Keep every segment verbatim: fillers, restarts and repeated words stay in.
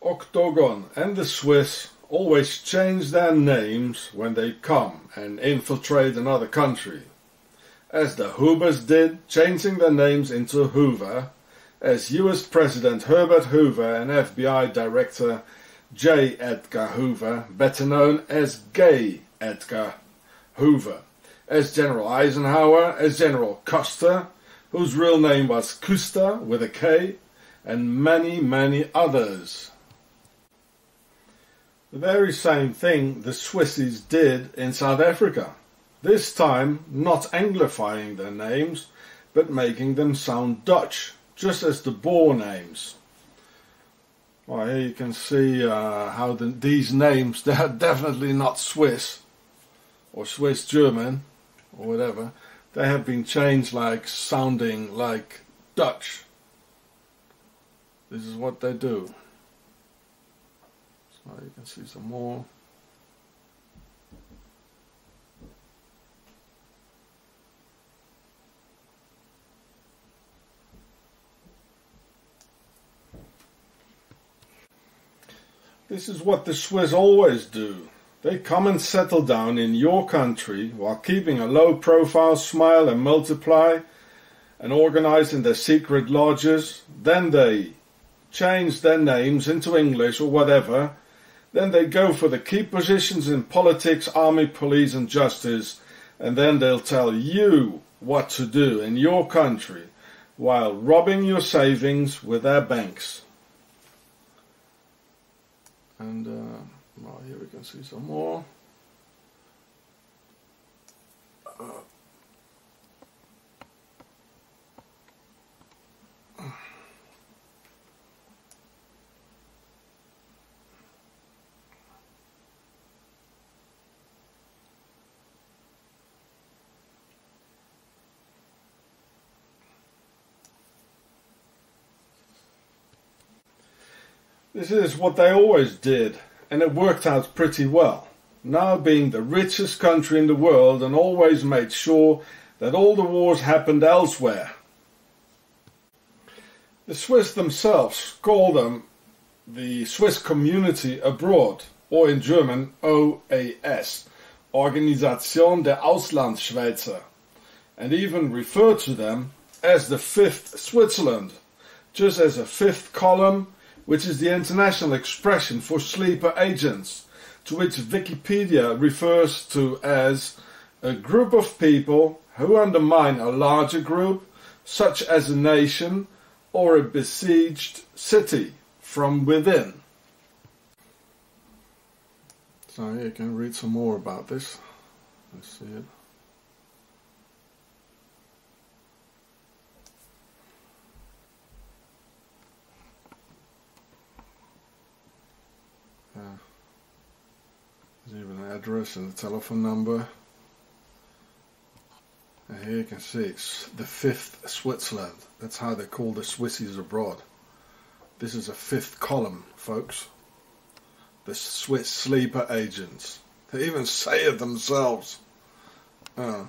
Octagon and the Swiss always change their names when they come and infiltrate another country, as the Hoovers did, changing their names into Hoover, as U S President Herbert Hoover and F B I Director J. Edgar Hoover, better known as Gay Edgar Hoover, as General Eisenhower, as General Custer, whose real name was Custer with a K, and many, many others. The very same thing the Swissies did in South Africa, this time not anglifying their names, but making them sound Dutch, just as the Boer names. Well, here you can see uh, how the, these names, they are definitely not Swiss, or Swiss German, or whatever. They have been changed like sounding like Dutch. This is what they do. So you can see some more. This is what the Swiss always do. They come and settle down in your country while keeping a low profile, smile and multiply, and organize in their secret lodges. Then they change their names into English or whatever. Then they go for the key positions in politics, army, police and justice, and then they'll tell you what to do in your country while robbing your savings with their banks. And uh, well, here we can see some more. Uh, This is what they always did, and it worked out pretty well. Now being the richest country in the world and always made sure that all the wars happened elsewhere. The Swiss themselves call them the Swiss Community Abroad, or in German O A S, Organisation der Auslandsschweizer, and even refer to them as the Fifth Switzerland, just as a fifth column, which is the international expression for sleeper agents, to which Wikipedia refers to as a group of people who undermine a larger group, such as a nation or a besieged city, from within. So here you can read some more about this. Let's see it. Uh, there's even an address and a telephone number. And here you can see it's the Fifth Switzerland. That's how they call the Swissies abroad. This is a fifth column, folks. The Swiss sleeper agents. They even say it themselves. Uh,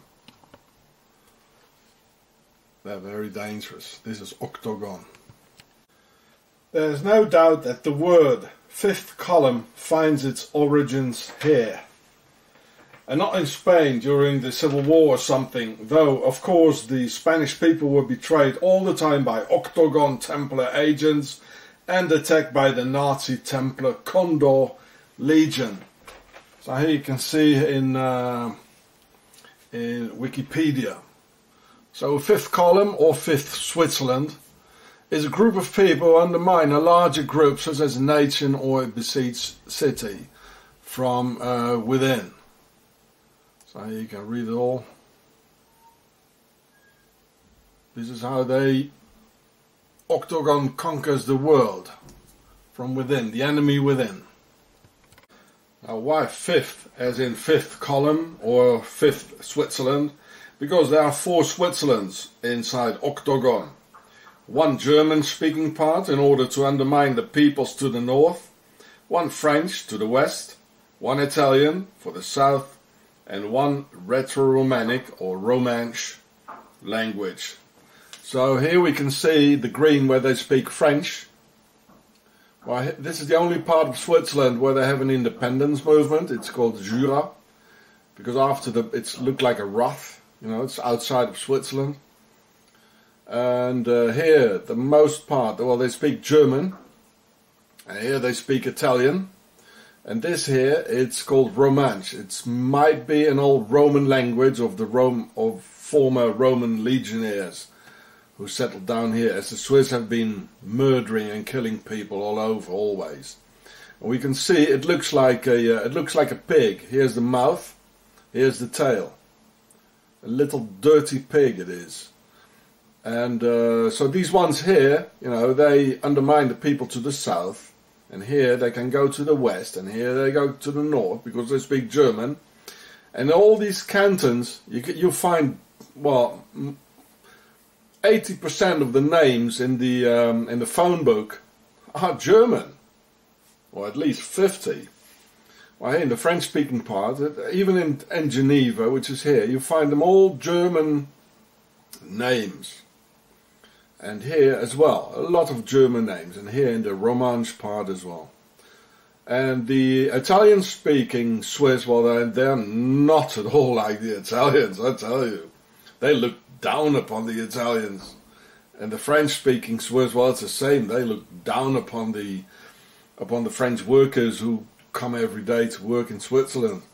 they're very dangerous. This is Octagon. There's no doubt that the word fifth column finds its origins here, and not in Spain during the Civil War or something, though of course the Spanish people were betrayed all the time by Octagon Templar agents and attacked by the Nazi Templar Condor Legion. So here you can see in, uh, in Wikipedia. So fifth column, or fifth Switzerland, is a group of people who undermine a larger group, such as a nation or a besieged city, from uh, within. So you can read it all. This is how they Octagon conquers the world, from within, the enemy within. Now why fifth, as in fifth column or fifth Switzerland? Because there are four Switzerlands inside Octagon. One German-speaking part in order to undermine the peoples to the north, one French to the west, one Italian for the south, and one Retro-Romanic or Romansh language. So here we can see the green where they speak French, Well, this is the only part of Switzerland where they have an independence movement. It's called Jura, because after the it's looked like a Roth, you know, it's outside of Switzerland. And uh, here, the most part, well, they speak German, and here they speak Italian, and this here, it's called Romansh. It might be an old Roman language of the Rome of former Roman legionnaires who settled down here, as the Swiss have been murdering and killing people all over always. And we can see it looks like a uh, it looks like a pig. Here's the mouth, here's the tail. A little dirty pig it is. And uh, so these ones here, you know, they undermine the people to the south, and here they can go to the west, and here they go to the north because they speak German. And all these cantons, you you find, well, eighty percent of the names in the um, in the phone book are German, or at least fifty. Well, in the French-speaking part, even in, in Geneva, which is here, you find them all German names. And here as well, a lot of German names, and here in the Romansh part as well. And the Italian-speaking Swiss, well, they're, they're not at all like the Italians, I tell you. They look down upon the Italians. And the French-speaking Swiss, well, it's the same. They look down upon the upon the French workers who come every day to work in Switzerland.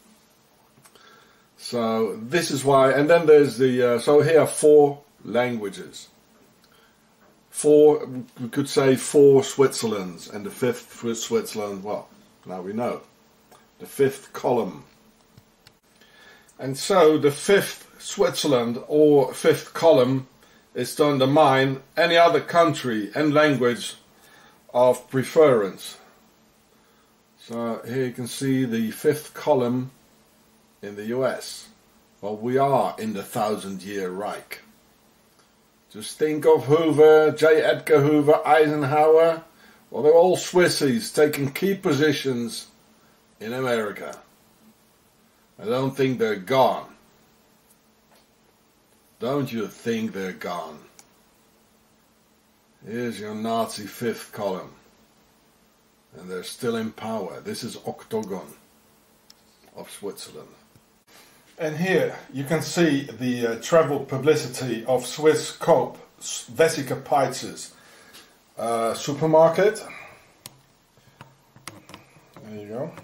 So this is why. And then there's the uh, so here are four languages. Four, we could say four Switzerlands, and the fifth Switzerland, well, now we know. The fifth column. And so the fifth Switzerland, or fifth column, is to undermine any other country and language of preference. So here you can see the fifth column in the U S. Well, we are in the Thousand Year Reich. Just think of Hoover, J. Edgar Hoover, Eisenhower. Well, they're all Swissies taking key positions in America. I don't think they're gone. Don't you think they're gone? Here's your Nazi fifth column. And they're still in power. This is Octagon of Switzerland. And here you can see the uh, travel publicity of Swiss Coop, Vesica Peitzes uh, supermarket. There you go.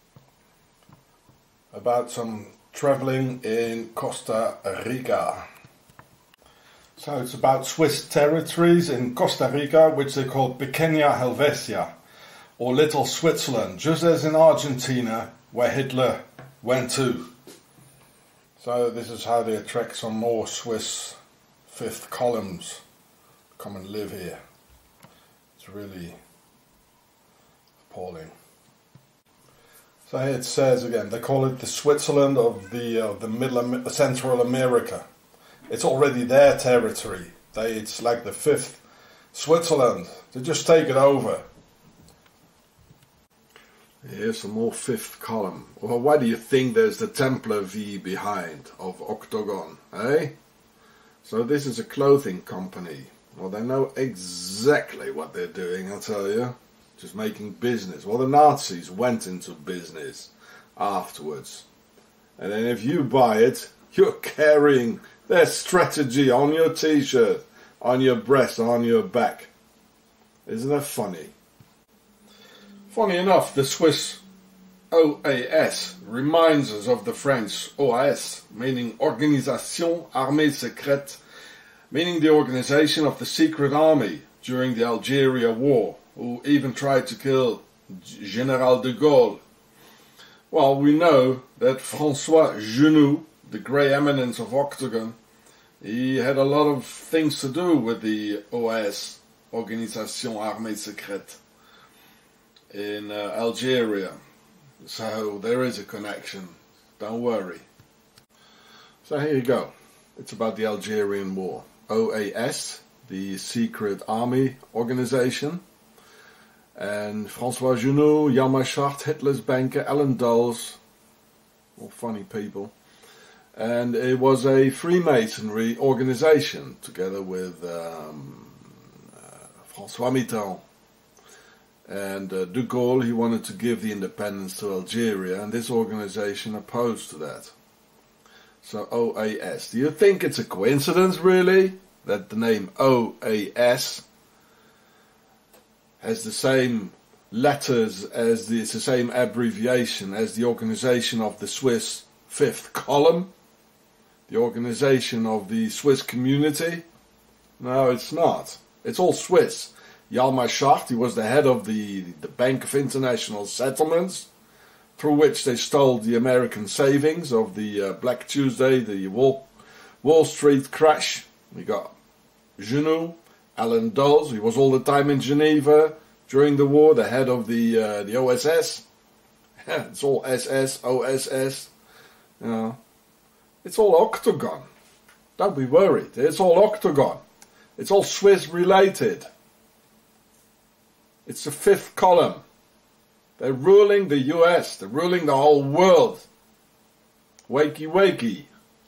About some traveling in Costa Rica. So it's about Swiss territories in Costa Rica, which they call Pequeña Helvetia, or Little Switzerland, just as in Argentina, where Hitler went to. So this is how they attract some more Swiss fifth columns to come and live here. It's really appalling. So here it says again, they call it the Switzerland of the uh, the Middle Central America. It's already their territory. They it's like the fifth Switzerland. They just take it over. Here's some more fifth column. Well, why do you think there's the Templar V behind of Octagon, eh? So this is a clothing company. Well, they know exactly what they're doing, I tell you. Just making business. Well, the Nazis went into business afterwards. And then if you buy it, you're carrying their strategy on your t-shirt, on your breast, on your back. Isn't that funny? Funny enough, the Swiss O A S reminds us of the French O A S, meaning Organisation Armée Secrète, meaning the organization of the secret army during the Algeria War, who even tried to kill General de Gaulle. Well, we know that François Genoux, the grey eminence of Octagon, he had a lot of things to do with the O A S, Organisation Armée Secrète, in uh, Algeria. So there is a connection, don't worry. So here you go, it's about the Algerian War. O A S, the secret army organization, and François Genoux, Jan Machaert, Hitler's banker, Alan Dulles, all funny people. And it was a Freemasonry organization together with um, uh, François Mitterrand. And uh, de Gaulle, he wanted to give the independence to Algeria, and this organization opposed to that. So O A S. Do you think it's a coincidence, really, that the name O A S has the same letters as the, it's the same abbreviation as the organization of the Swiss Fifth Column, the organization of the Swiss community? No, it's not. It's all Swiss. Hjalmar Schacht, he was the head of the, the Bank of International Settlements, through which they stole the American savings of the uh, Black Tuesday, the Wall, Wall Street crash. We got Genoux, Alan Dulles, he was all the time in Geneva during the war, the head of the uh, the O S S. It's all S S, O S S. You know, it's all Octagon. Don't be worried. It's all Octagon. It's all Swiss related. It's the fifth column. They're ruling the U S. They're ruling the whole world. Wakey wakey.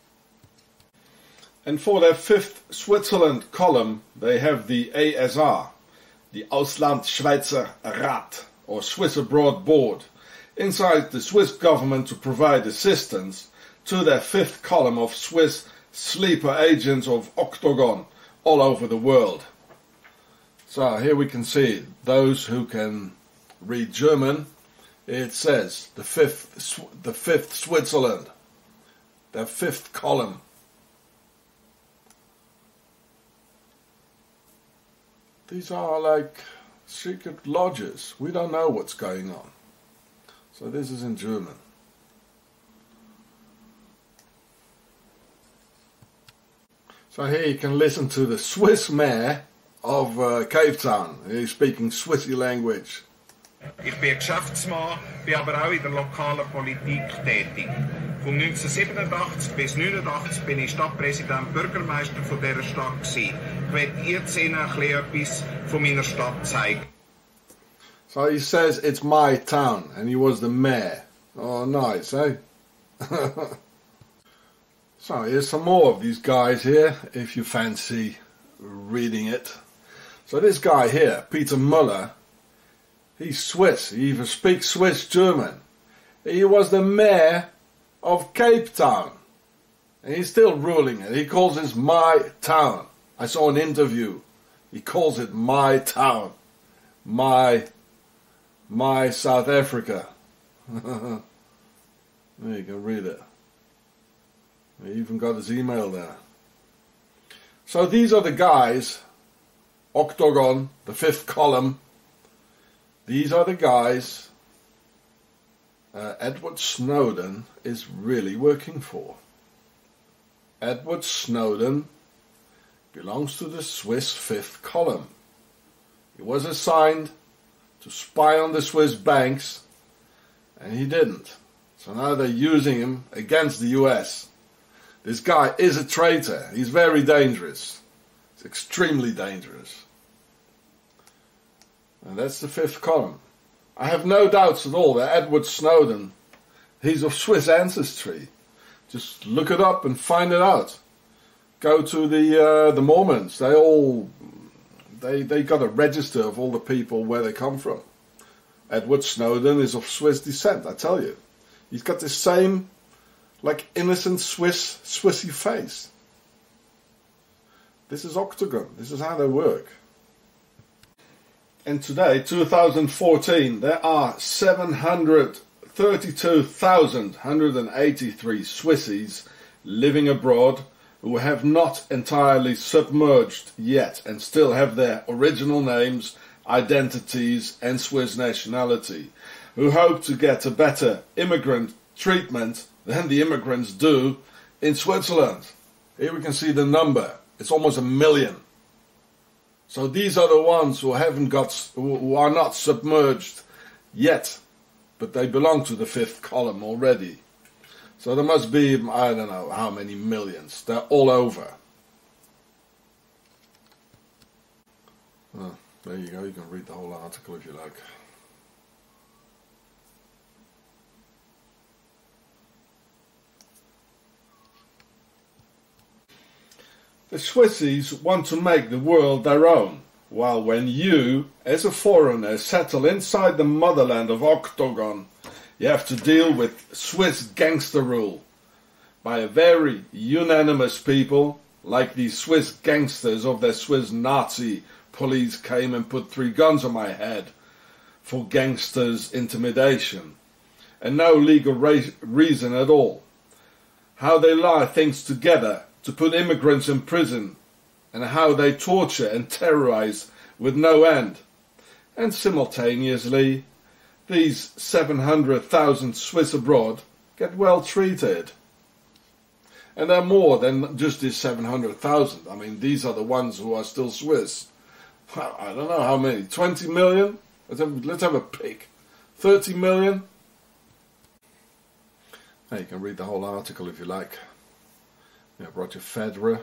And for their fifth Switzerland column, they have the A S R, the Ausland-Schweizer Rat, or Swiss Abroad Board, inside the Swiss government to provide assistance to their fifth column of Swiss sleeper agents of Octagon all over the world. So here we can see those who can read German. It says the fifth, the fifth Switzerland, their fifth column. These are like secret lodges. We don't know what's going on. So this is in German. So here you can listen to the Swiss mayor of uh, Cape Town. He's speaking Swissy language. Ich bin Geschäftsmann, bin aber auch in der lokalen Politik tätig. Von neunzehnhundertsiebenundachtzig bis neunundachtzig bin ich Stadtpräsident, Bürgermeister von dieser Stadt gewesen. Ich werde jetzt Ihnen ein bisschen etwas von meiner Stadt zeigen. So he says it's my town, and he was the mayor. Oh, nice, eh? So here's some more of these guys here, if you fancy reading it. So this guy here, Peter Müller, he's Swiss. He even speaks Swiss German. He was the mayor of Cape Town. And he's still ruling it. He calls it my town. I saw an interview. He calls it my town. My, my South Africa. There you can read it. He even got his email there. So these are the guys, Octagon, the fifth column. These are the guys uh, Edward Snowden is really working for. Edward Snowden belongs to the Swiss fifth column. He was assigned to spy on the Swiss banks, and he didn't. So now they're using him against the U S. This guy is a traitor. He's very dangerous. He's extremely dangerous. And that's the fifth column. I have no doubts at all that Edward Snowden, he's of Swiss ancestry. Just look it up and find it out. Go to the uh, the Mormons. They all they they got a register of all the people where they come from. Edward Snowden is of Swiss descent. I tell you, he's got the same like innocent Swiss Swissy face. This is Octagon. This is how they work. And today, two thousand fourteen, there are seven hundred thirty-two thousand one hundred eighty-three Swissies living abroad who have not entirely submerged yet and still have their original names, identities and Swiss nationality, who hope to get a better immigrant treatment than the immigrants do in Switzerland. Here we can see the number. It's almost a million. So these are the ones who haven't got, who are not submerged yet, but they belong to the fifth column already. So there must be, I don't know how many millions. They're all over. Oh, there you go. You can read the whole article if you like. The Swissies want to make the world their own. While when you, as a foreigner, settle inside the motherland of Octagon, you have to deal with Swiss gangster rule by a very unanimous people, like these Swiss gangsters of their Swiss Nazi police came and put three guns on my head for gangsters' intimidation, and no legal reason at all. How they lie things together to put immigrants in prison, and how they torture and terrorize with no end. And simultaneously, these seven hundred thousand Swiss abroad get well treated. And they're more than just these seven hundred thousand. I mean, these are the ones who are still Swiss. I don't know how many, twenty million? Let's have, let's have a pick. thirty million? Now you can read the whole article if you like. Yeah, Roger Federer.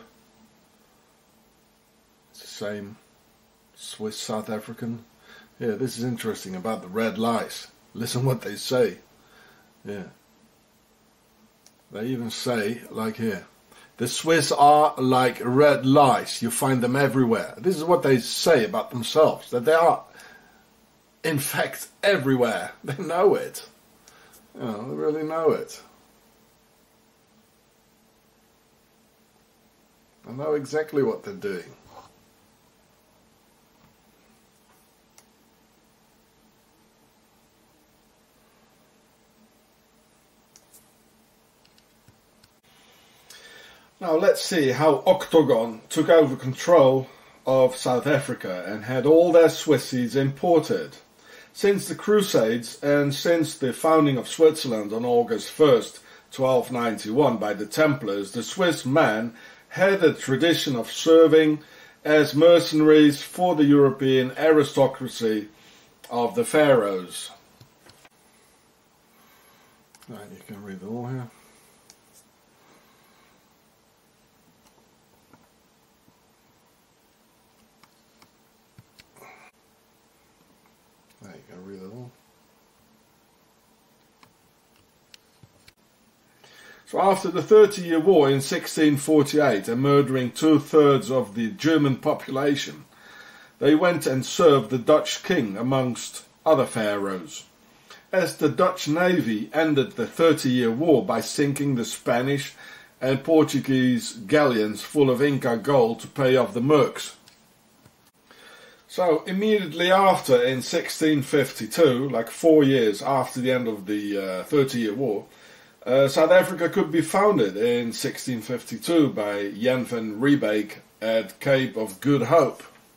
It's the same. Swiss South African. Yeah, this is interesting about the red lice. Listen what they say. Yeah. They even say, like here, the Swiss are like red lice. You find them everywhere. This is what they say about themselves, that they are, in fact, everywhere. They know it. You know, they really know it. They know exactly what they're doing. Now let's see how Octagon took over control of South Africa and had all their Swissies imported. Since the Crusades and since the founding of Switzerland on August first, twelve ninety-one by the Templars, the Swiss man had a tradition of serving as mercenaries for the European aristocracy of the Pharaohs. Right, you can read it all here. There you go, read it all. So after the Thirty-Year War in sixteen forty-eight and murdering two-thirds of the German population, they went and served the Dutch king amongst other pharaohs. As the Dutch navy ended the Thirty-Year War by sinking the Spanish and Portuguese galleons full of Inca gold to pay off the mercs. So immediately after, in sixteen fifty-two, like four years after the end of the uh, Thirty-Year War, uh, South Africa could be founded in sixteen fifty-two by Jan van Riebeeck at Cape of Good Hope.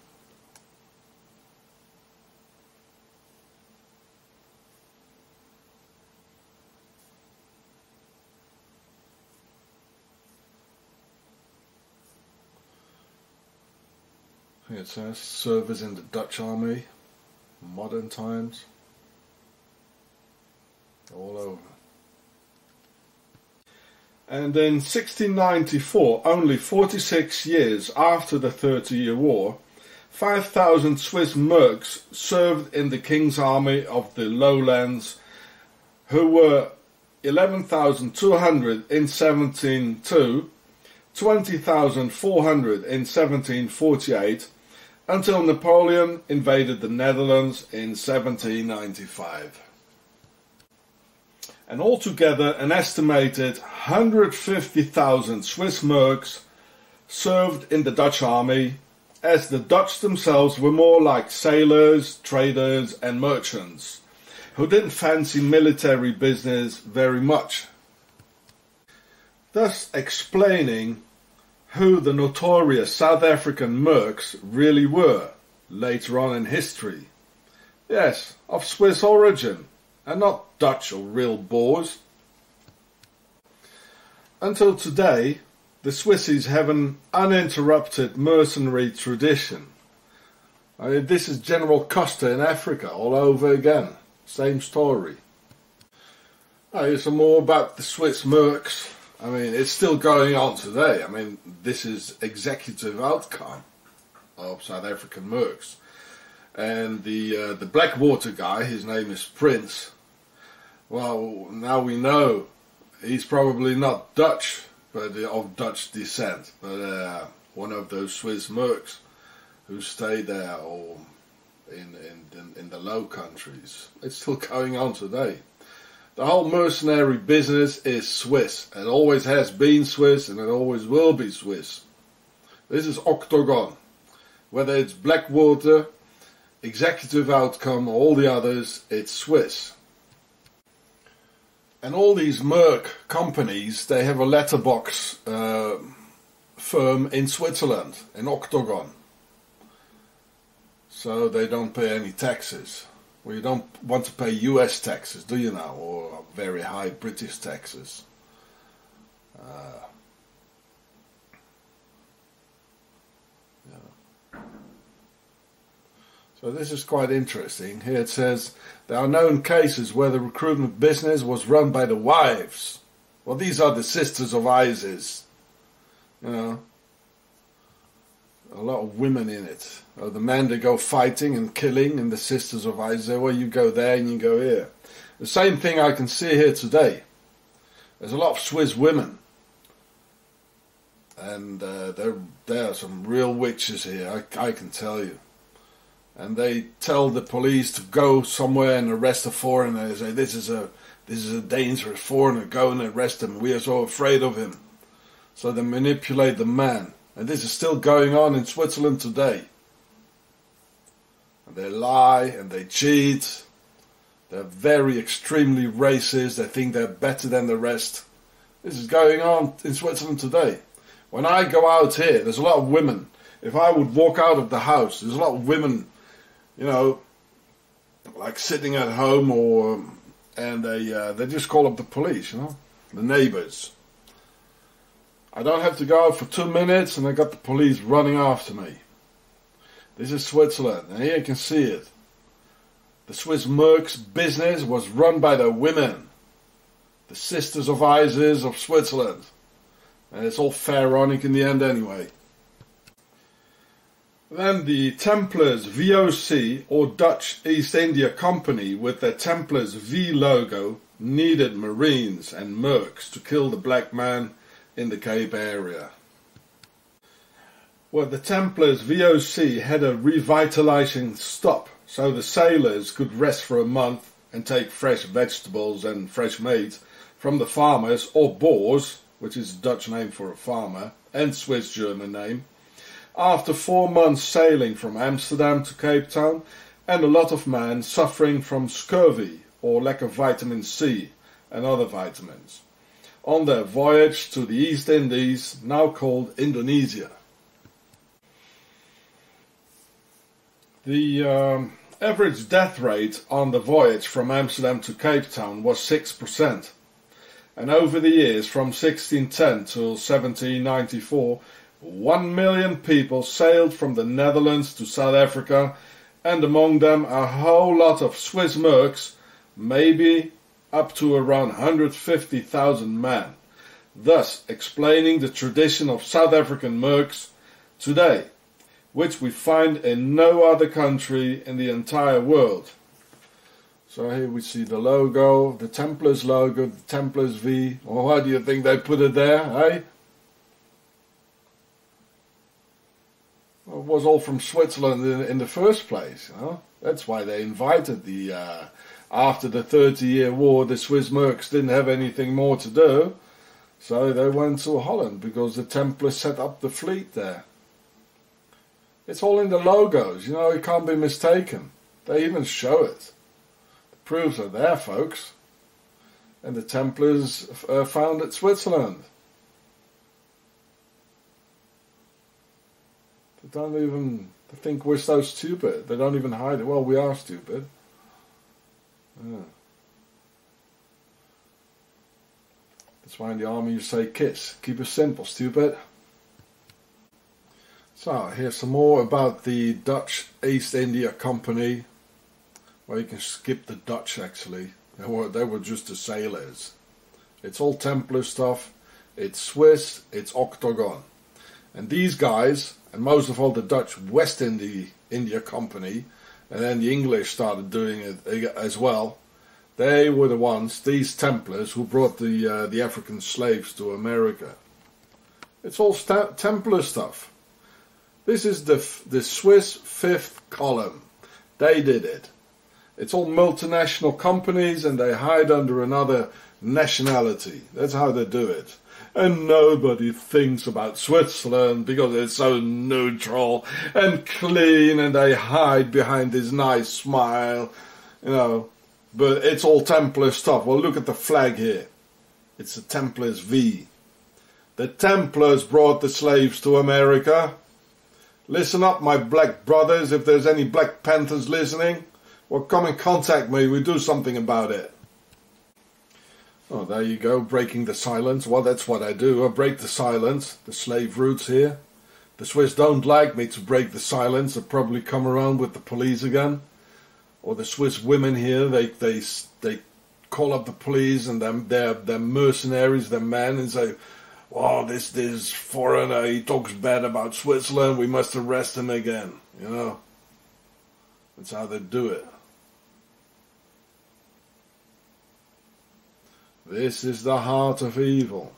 It says service in the Dutch army, modern times, all over. And in sixteen ninety-four, only forty-six years after the Thirty-Year War, five thousand Swiss mercs served in the King's Army of the Lowlands, who were eleven thousand two hundred in seventeen oh two, twenty thousand four hundred in seventeen forty-eight, until Napoleon invaded the Netherlands in seventeen ninety-five. And altogether an estimated one hundred fifty thousand Swiss mercs served in the Dutch army, as the Dutch themselves were more like sailors, traders and merchants, who didn't fancy military business very much, thus explaining who the notorious South African mercs really were later on in history. Yes, of Swiss origin, and not Dutch or real Boers. Until today, the Swissies have an uninterrupted mercenary tradition. I mean, this is General Costa in Africa all over again. Same story. Now, here's some more about the Swiss mercs. I mean, it's still going on today. I mean, this is executive outcome of South African mercs. And the uh, the Blackwater guy, his name is Prince. Well, now we know he's probably not Dutch, but uh, of Dutch descent, but uh, one of those Swiss mercs. who stay there or in, in, in, in the Low Countries. It's still going on today. The whole mercenary business is Swiss. It always has been Swiss and it always will be Swiss. This is Octagon. Whether it's Blackwater, Executive Outcome or all the others, it's Swiss. And all these Merck companies, they have a letterbox uh, firm in Switzerland, in Octagon. So they don't pay any taxes. Well, you don't want to pay U S taxes, do you now? Or very high British taxes. Uh, yeah. So this is quite interesting. Here it says, there are known cases where the recruitment business was run by the wives. Well, these are the sisters of ISIS. You know, a lot of women in it. Oh, the men, they go fighting and killing, and the sisters of ISIS, well, you go there and you go here. The same thing I can see here today. There's a lot of Swiss women. And uh, there, there are some real witches here, I, I can tell you. And they tell the police to go somewhere and arrest a foreigner. They say, this is a, this is a dangerous foreigner, go and arrest him. We are so afraid of him. So they manipulate the man. And this is still going on in Switzerland today. And they lie and they cheat. They're very extremely racist. They think they're better than the rest. This is going on in Switzerland today. When I go out here, there's a lot of women. If I would walk out of the house, there's a lot of women, you know, like sitting at home or, and they, uh, they just call up the police, you know, the neighbors. I don't have to go out for two minutes and I got the police running after me. This is Switzerland, and here you can see it. The Swiss Mercs business was run by the women, the sisters of ISIS of Switzerland. And it's all pharaonic in the end anyway. Then the Templars V O C, or Dutch East India Company, with their Templars V logo, needed Marines and Mercs to kill the black man in the Cape area. Well, the Templars V O C had a revitalizing stop, so the sailors could rest for a month and take fresh vegetables and fresh meat from the farmers, or boers, which is a Dutch name for a farmer, and Swiss-German name, after four months sailing from Amsterdam to Cape Town, and a lot of men suffering from scurvy, or lack of vitamin C and other vitamins, on their voyage to the East Indies, now called Indonesia. The um, average death rate on the voyage from Amsterdam to Cape Town was six percent. And over the years, from sixteen ten till seventeen ninety-four, one million people sailed from the Netherlands to South Africa, and among them a whole lot of Swiss Mercs, maybe up to around one hundred fifty thousand men, thus explaining the tradition of South African Mercs today, which we find in no other country in the entire world. So here we see the logo, the Templars logo, the Templars V. Well, why do you think they put it there, eh? Well, it was all from Switzerland in, in the first place, you know? That's why they invited the, uh, after the thirty year war, the Swiss Mercs didn't have anything more to do. So they went to Holland, because the Templars set up the fleet there. It's all in the logos, you know, it can't be mistaken. They even show it. The proofs are there, folks. And the Templars uh, founded Switzerland. They don't even they think we're so stupid. They don't even hide it. Well, we are stupid. Yeah. That's why in the army you say kiss. Keep it simple, stupid. So, here's some more about the Dutch East India Company. Well, you can skip the Dutch, actually. They were, they were just the sailors. It's all Templar stuff. It's Swiss. It's Octagon. And these guys, and most of all the Dutch West India, India Company, and then the English started doing it as well, they were the ones, these Templars, who brought the, uh, the African slaves to America. It's all Templar stuff. This is the, the Swiss fifth column. They did it. It's all multinational companies and they hide under another nationality. That's how they do it. And nobody thinks about Switzerland because it's so neutral and clean and they hide behind this nice smile, you know. But it's all Templar stuff. Well, look at the flag here. It's a Templars V. The Templars brought the slaves to America. Listen up, my black brothers, if there's any Black Panthers listening. Well, come and contact me, we do something about it. Oh, there you go, breaking the silence. Well, that's what I do, I break the silence. The slave routes here. The Swiss don't like me to break the silence. They'll probably come around with the police again. Or the Swiss women here, they they they call up the police and them they're, they're mercenaries, they're men, and say, "Well, this this foreigner, he talks bad about Switzerland, we must arrest him again." You know, that's how they do it. This is the heart of evil.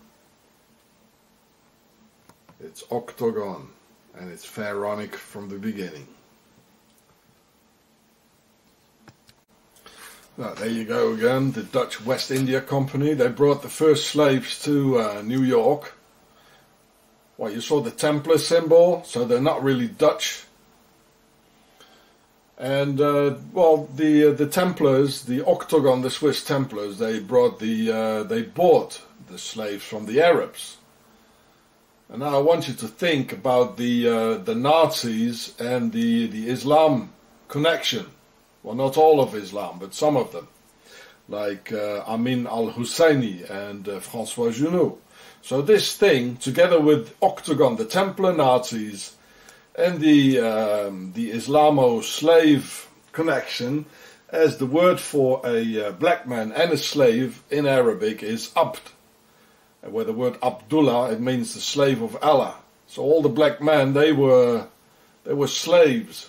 It's Octagon, and it's pharaonic from the beginning. Well, there you go again, the Dutch West India Company. They brought the first slaves to uh, New York. Well, you saw the Templar symbol, so they're not really Dutch. And, uh, well, the uh, the Templars, the Octagon, the Swiss Templars, they brought the, uh, they bought the slaves from the Arabs. And now I want you to think about the, uh, the Nazis and the, the Islam connection. Well, not all of Islam, but some of them, like uh, Amin al-Husseini and uh, François Junot. So this thing, together with Octagon, the Templar Nazis, and the um, the Islamo-slave connection, as the word for a uh, black man and a slave in Arabic is Abd, where the word Abdullah, it means the slave of Allah. So all the black men, they were they were slaves.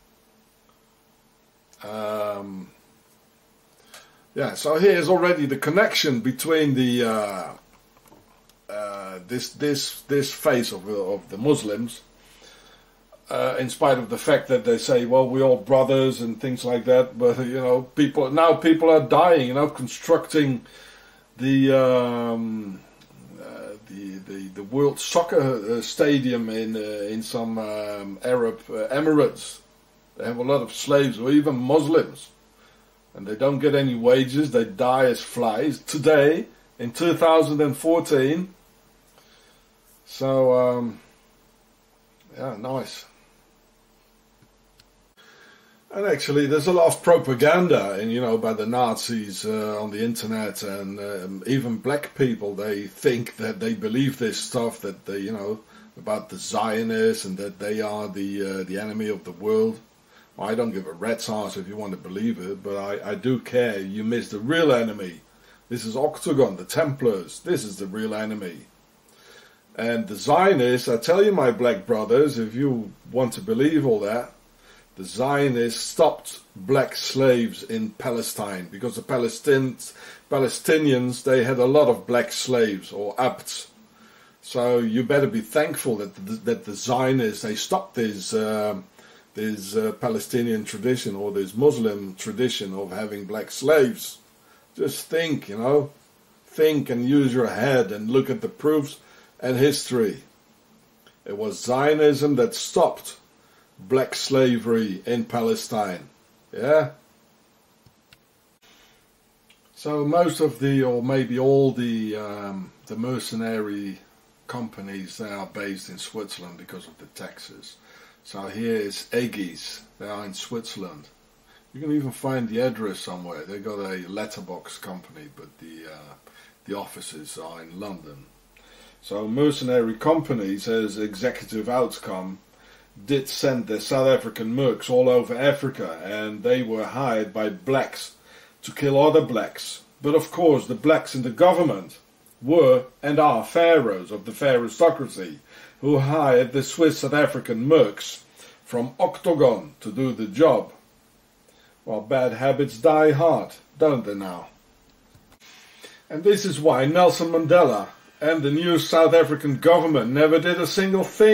Um, yeah, so here's already the connection between the uh, uh, this this this phase of of the Muslims, uh, in spite of the fact that they say, well, we're all brothers and things like that. But you know, people now people are dying. You know, constructing the um, uh, the, the the World Soccer Stadium in uh, in some um, Arab uh, Emirates. They have a lot of slaves, or even Muslims, and they don't get any wages. They die as flies today in two thousand fourteen. So, um, yeah, nice. And actually, there's a lot of propaganda, and you know, by the Nazis uh, on the internet, and um, even black people. They think that they believe this stuff, that they, you know, about the Zionists, and that they are the uh, the enemy of the world. I don't give a rat's ass if you want to believe it, but I, I do care. You miss the real enemy. This is Octagon, the Templars. This is the real enemy. And the Zionists, I tell you, my black brothers, if you want to believe all that, the Zionists stopped black slaves in Palestine because the Palestinians, Palestinians, they had a lot of black slaves, or abds. So you better be thankful that the, that the Zionists, they stopped this... Um, this uh, Palestinian tradition, or this Muslim tradition of having black slaves. Just think, you know, think and use your head and look at the proofs and history. It was Zionism that stopped black slavery in Palestine. Yeah? So most of the, or maybe all the, um, the mercenary companies, they are based in Switzerland because of the taxes. So here is Aegis, they are in Switzerland. You can even find the address somewhere. They got a letterbox company, but the uh, the offices are in London. So mercenary companies, as executive outcome, did send their South African mercs all over Africa, and they were hired by blacks to kill other blacks. But of course, the blacks in the government were and are pharaohs of the pharaohstocracy, who hired the Swiss South African mercs from Octagon to do the job. Well, bad habits die hard, don't they now? And this is why Nelson Mandela and the new South African government never did a single thing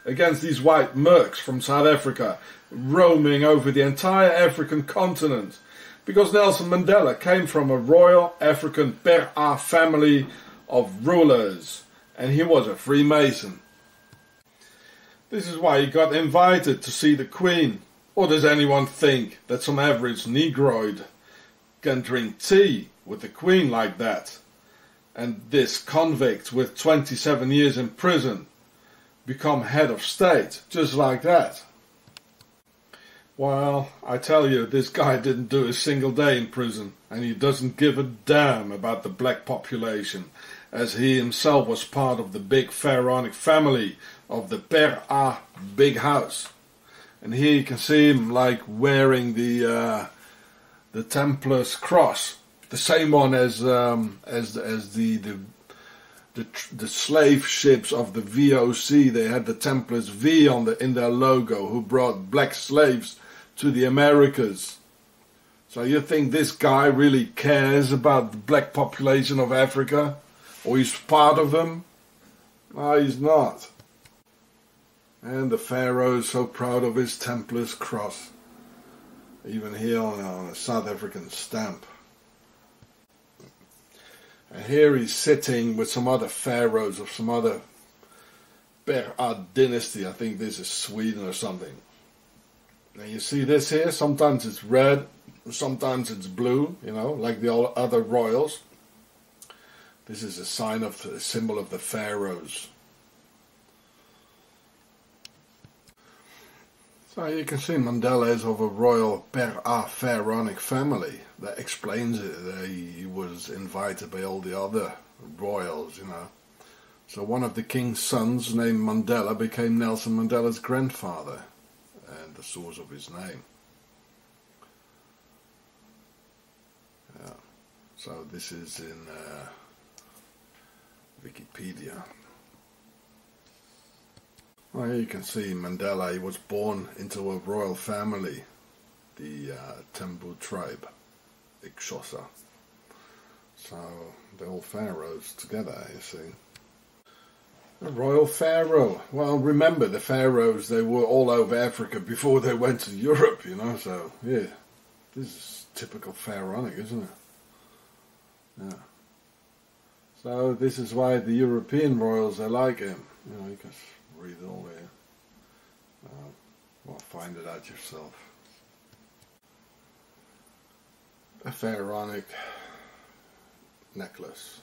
against these white mercs from South Africa, roaming over the entire African continent, because Nelson Mandela came from a royal African Père family of rulers, and he was a Freemason. This is why he got invited to see the Queen. Or does anyone think that some average Negroid can drink tea with the Queen like that? And this convict with twenty-seven years in prison become head of state just like that? Well, I tell you, this guy didn't do a single day in prison, and he doesn't give a damn about the black population, as he himself was part of the big pharaonic family of the Père A big house. And here you can see him like wearing the uh, the Templars cross, the same one as um, as as the the the, the slave ships of the V O C. They had the Templars V on the in their logo, who brought black slaves to the Americas. So you think this guy really cares about the black population of Africa, or he's part of them? No, he's not. And the Pharaoh is so proud of his Templars cross, even here on, on a South African stamp. And here he's sitting with some other pharaohs of some other Père A dynasty. I think this is Sweden or something. Now you see this here, sometimes it's red, sometimes it's blue, you know, like the other royals. This is a sign of the symbol of the pharaohs. So you can see Mandela is of a royal Père A pharaonic family. That explains it. That he was invited by all the other royals, you know. So one of the king's sons, named Mandela, became Nelson Mandela's grandfather, and the source of his name. Yeah. So this is in uh, Wikipedia. Well, here you can see Mandela. He was born into a royal family, the uh, Tembu tribe, Xhosa. So they're all pharaohs together, you see. A royal pharaoh. Well, remember the pharaohs, they were all over Africa before they went to Europe, you know, so yeah, this is typical pharaonic, isn't it? Yeah. So this is why the European royals, they like him. You know, you can read it all here. Uh, well, find it out yourself. A pharaonic necklace.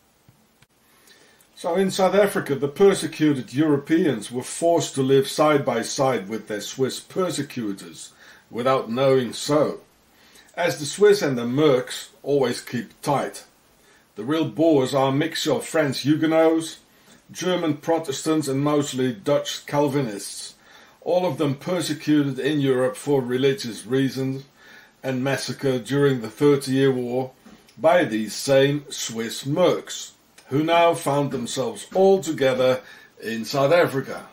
So in South Africa, the persecuted Europeans were forced to live side by side with their Swiss persecutors, without knowing so, as the Swiss and the mercs always keep tight. The real Boers are a mixture of French Huguenots, German Protestants and mostly Dutch Calvinists, all of them persecuted in Europe for religious reasons and massacred during the Thirty Year War by these same Swiss mercs, who now found themselves all together in South Africa.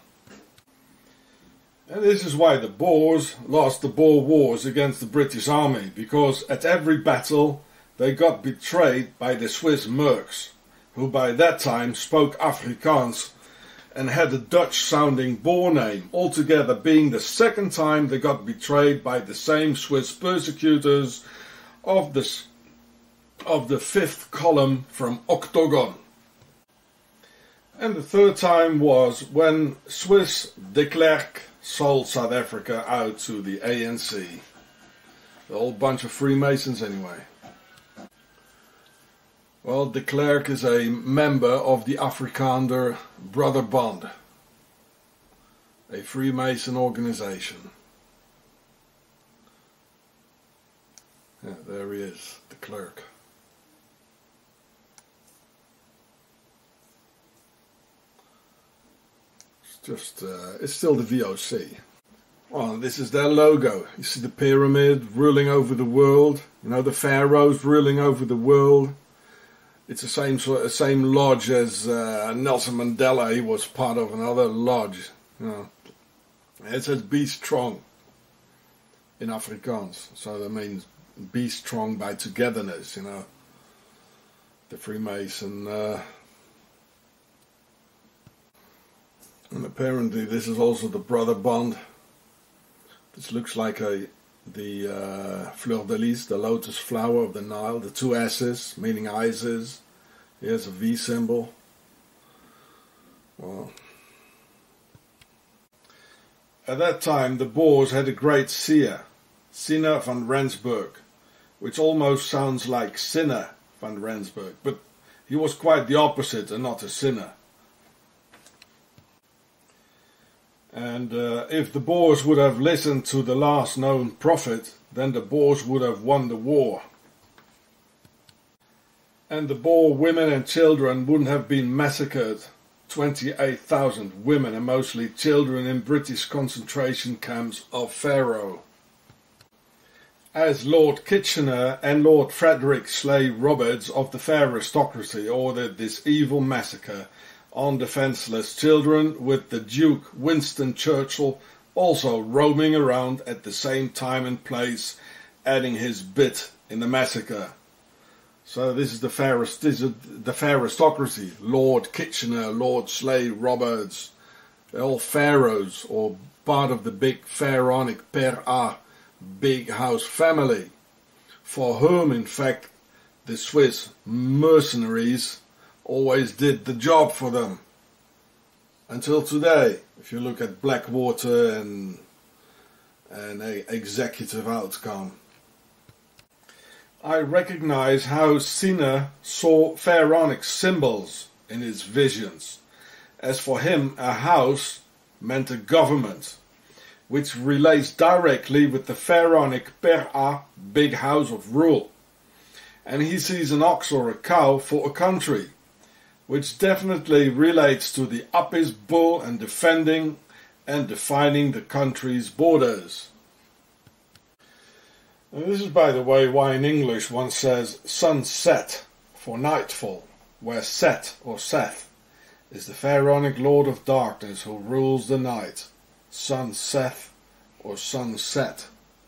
And this is why the Boers lost the Boer Wars against the British Army, because at every battle they got betrayed by the Swiss mercs, who by that time spoke Afrikaans and had a Dutch-sounding Boer name, altogether being the second time they got betrayed by the same Swiss persecutors of the, of the fifth column from Octagon. And the third time was when Swiss de Klerk sold South Africa out to the A N C. The whole bunch of Freemasons anyway. Well, de Klerk is a member of the Afrikaner Brotherbond, a Freemason organization. Yeah, there he is, de Klerk. It's just, uh, it's still the V O C. Well, this is their logo. You see the pyramid ruling over the world. You know, the pharaohs ruling over the world. It's the same sort of same lodge as uh, Nelson Mandela. He was part of another lodge. You know, it says "Be strong" in Afrikaans, so that means "be strong" by togetherness. You know, the Freemason uh, And apparently this is also the brother bond. This looks like a the uh, fleur de lis, the lotus flower of the Nile, the two S's, meaning Isis. Here's a V symbol. Well, at that time the Boers had a great seer, Cinna van Rensburg, which almost sounds like Sinner van Rensburg, but he was quite the opposite and not a sinner. And uh, if the Boers would have listened to the last known prophet, then the Boers would have won the war. And the Boer women and children wouldn't have been massacred. twenty-eight thousand women and mostly children in British concentration camps of Pharaoh. As Lord Kitchener and Lord Frederick Sleigh Roberts of the fair aristocracy ordered this evil massacre on defenceless children, with the Duke Winston Churchill also roaming around at the same time and place, adding his bit in the massacre. So this is the fair, this is the fair aristocracy, Lord Kitchener, Lord Sleigh Roberts, they're all pharaohs or part of the big pharaonic Per A big house family, for whom in fact the Swiss mercenaries always did the job for them. Until today, if you look at Blackwater and an executive outcome. I recognize how Cinna saw pharaonic symbols in his visions. As for him, a house meant a government, which relates directly with the pharaonic Per A big house of rule. And he sees an ox or a cow for a country, which definitely relates to the Apis bull and defending and defining the country's borders. And this is, by the way, why in English one says sunset for nightfall, where Set or Seth is the pharaonic lord of darkness who rules the night. Sunset or sunset.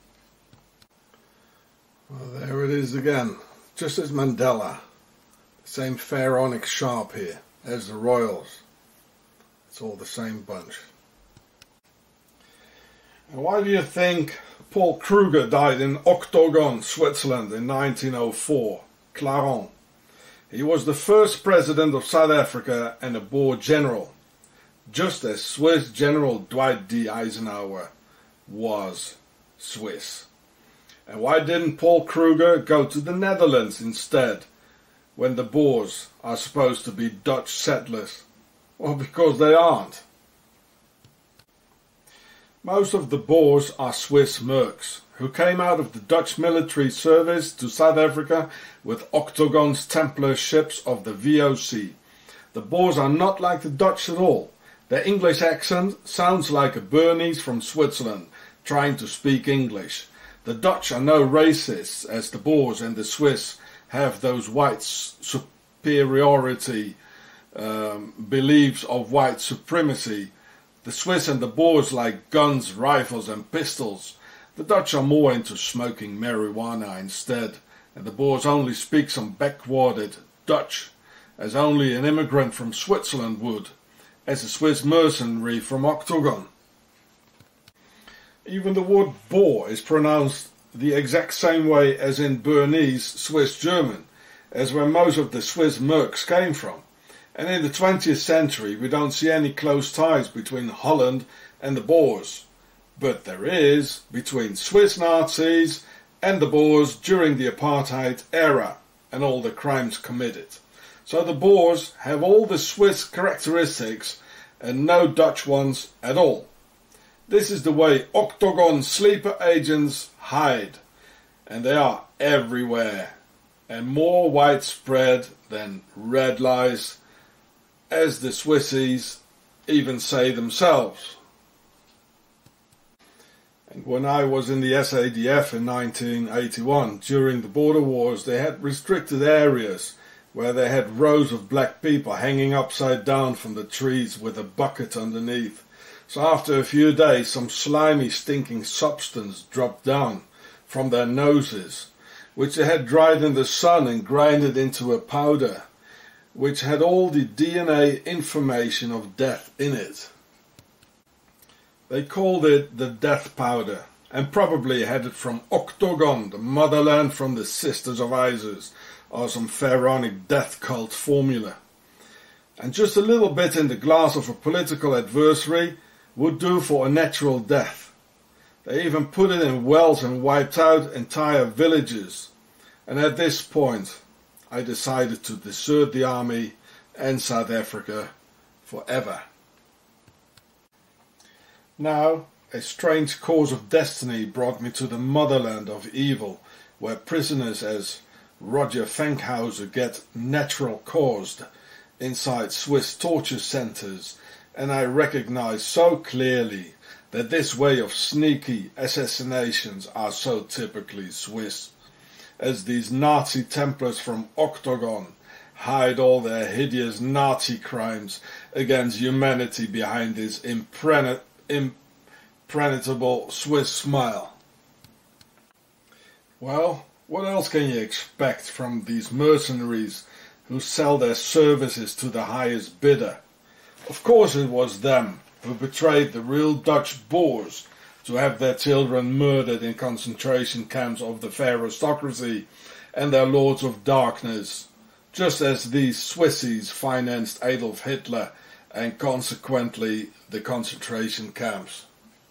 Well, there it is again, just as Mandela. Same pharaonic sharp here as the royals. It's all the same bunch. And why do you think Paul Kruger died in Octogon, Switzerland in nineteen oh four, Clarens? He was the first president of South Africa and a Boer general, just as Swiss General Dwight D. Eisenhower was Swiss. And why didn't Paul Kruger go to the Netherlands instead, when the Boers are supposed to be Dutch settlers? Well, because they aren't. Most of the Boers are Swiss mercs, who came out of the Dutch military service to South Africa with Octogon's Templar ships of the V O C. The Boers are not like the Dutch at all. Their English accent sounds like a Bernese from Switzerland trying to speak English. The Dutch are no racists, as the Boers and the Swiss have those white superiority um, beliefs of white supremacy. The Swiss and the Boers like guns, rifles and pistols. The Dutch are more into smoking marijuana instead, and the Boers only speak some backwatered Dutch, as only an immigrant from Switzerland would, as a Swiss mercenary from Octogon. Even the word Boer is pronounced the exact same way as in Bernese Swiss German, as where most of the Swiss mercs came from. And in the twentieth century we don't see any close ties between Holland and the Boers. But there is between Swiss Nazis and the Boers during the apartheid era and all the crimes committed. So the Boers have all the Swiss characteristics and no Dutch ones at all. This is the way Octogon sleeper agents hide, and they are everywhere and more widespread than red lies, as the Swissies even say themselves. And when I was in the S A D F in nineteen eighty-one, during the border wars, they had restricted areas where they had rows of black people hanging upside down from the trees with a bucket underneath. So after a few days, some slimy, stinking substance dropped down from their noses, which they had dried in the sun and grinded into a powder, which had all the D N A information of death in it. They called it the death powder, and probably had it from Octagon, the motherland from the Sisters of Isis, or some pharaonic death cult formula. And just a little bit in the glass of a political adversary would do for a natural death. They even put it in wells and wiped out entire villages. And at this point, I decided to desert the army and South Africa forever. Now, a strange course of destiny brought me to the motherland of evil, where prisoners as Roger Fankhauser get natural caused inside Swiss torture centers, and I recognize so clearly that this way of sneaky assassinations are so typically Swiss, as these Nazi Templars from Octagon hide all their hideous Nazi crimes against humanity behind this impregnable impenetrable Swiss smile. Well, what else can you expect from these mercenaries who sell their services to the highest bidder? Of course it was them who betrayed the real Dutch Boers to have their children murdered in concentration camps of the aristocracy and their lords of darkness, just as these Swissies financed Adolf Hitler and consequently the concentration camps.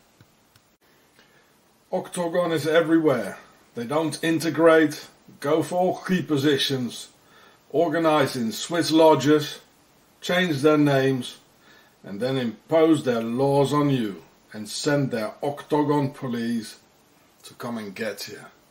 Octagon is everywhere. They don't integrate, go for all key positions, organize in Swiss lodges, change their names, and then impose their laws on you and send their Octagon police to come and get you.